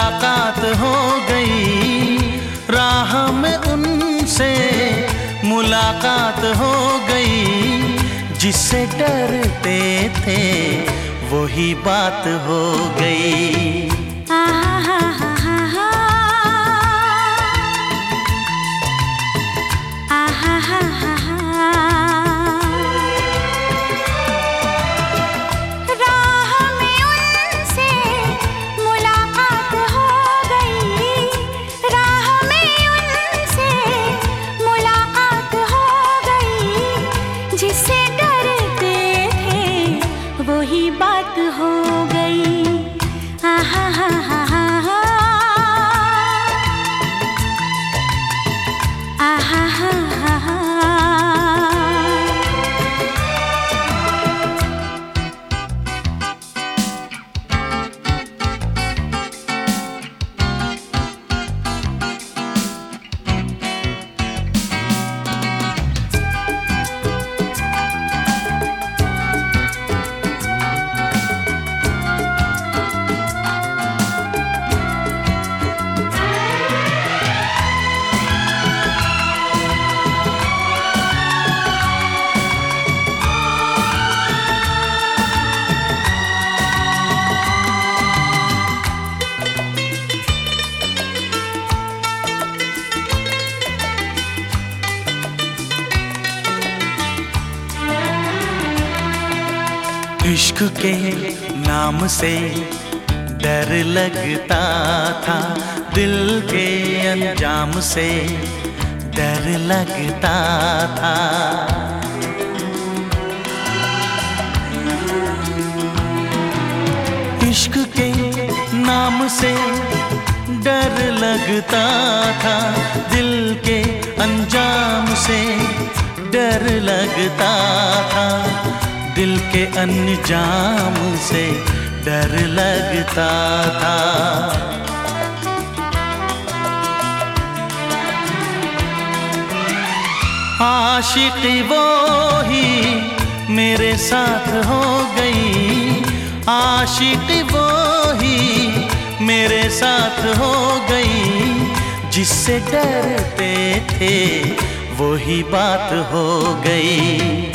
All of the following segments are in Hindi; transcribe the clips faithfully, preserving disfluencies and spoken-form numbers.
मुलाकात हो गई, राह में उनसे मुलाकात हो गई। जिससे डरते थे वही बात हो गई। इश्क के नाम से डर लगता था, दिल के अंजाम से डर लगता था। इश्क के नाम से डर लगता था, दिल के अंजाम से डर लगता था। दिल के अंजाम से डर लगता था। आशिकी वो ही मेरे साथ हो गई, आशिकी वो ही मेरे साथ हो गई। जिससे डरते थे वही बात हो गई।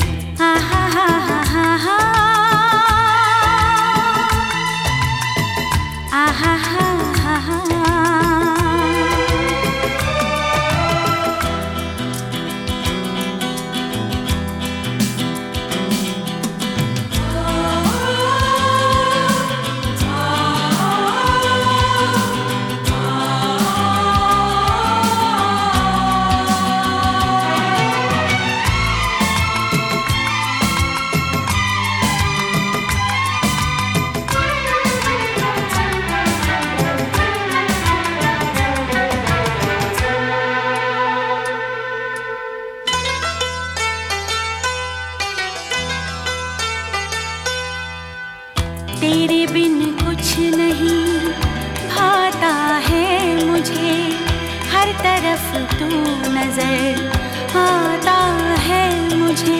तेरे बिन कुछ नहीं भाता है मुझे, हर तरफ तू नजर आता है मुझे।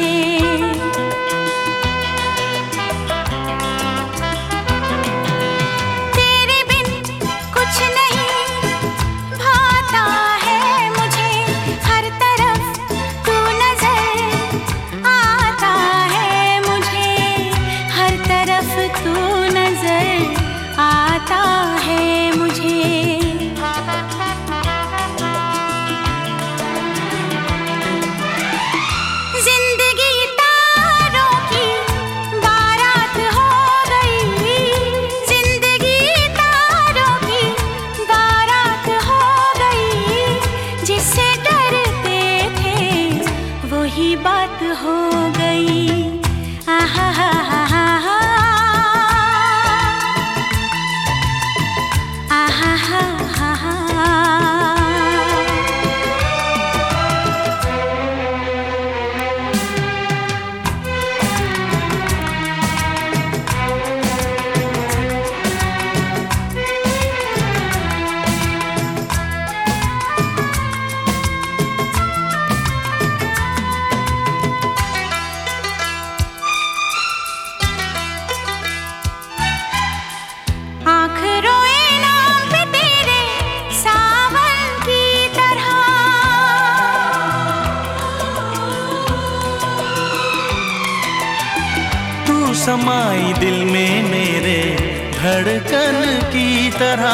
तेरे बिन कुछ नहीं भाता है मुझे, हर तरफ तू नजर आता है मुझे, हर तरफ तू आता है मुझे। जिंदगी ता समाई दिल में मेरे धड़कन की तरह।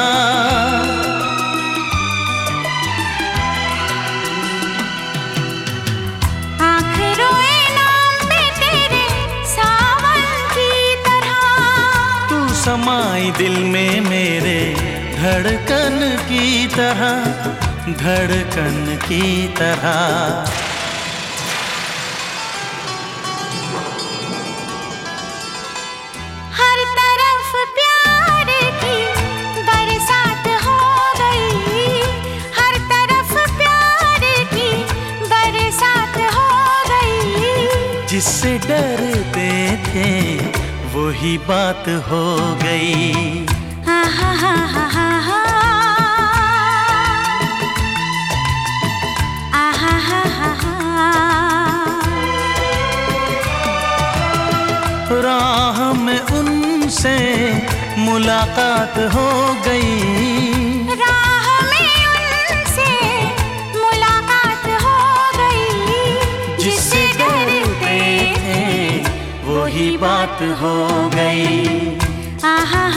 आँख रोए नाम पे तेरे सावन की तरह। तू समाई दिल में मेरे धड़कन की तरह, धड़कन की तरह। हर तरफ प्यार की बरसात हो गई, हर तरफ प्यार की बरसात हो गई। जिससे डरते थे वही बात हो गई। आहा हा हा हा हा, आहा हा हा हा। राह में उनसे मुलाकात हो गई, राह में उनसे मुलाकात हो गई। जिससे डरते थे वही बात हो गई। आहा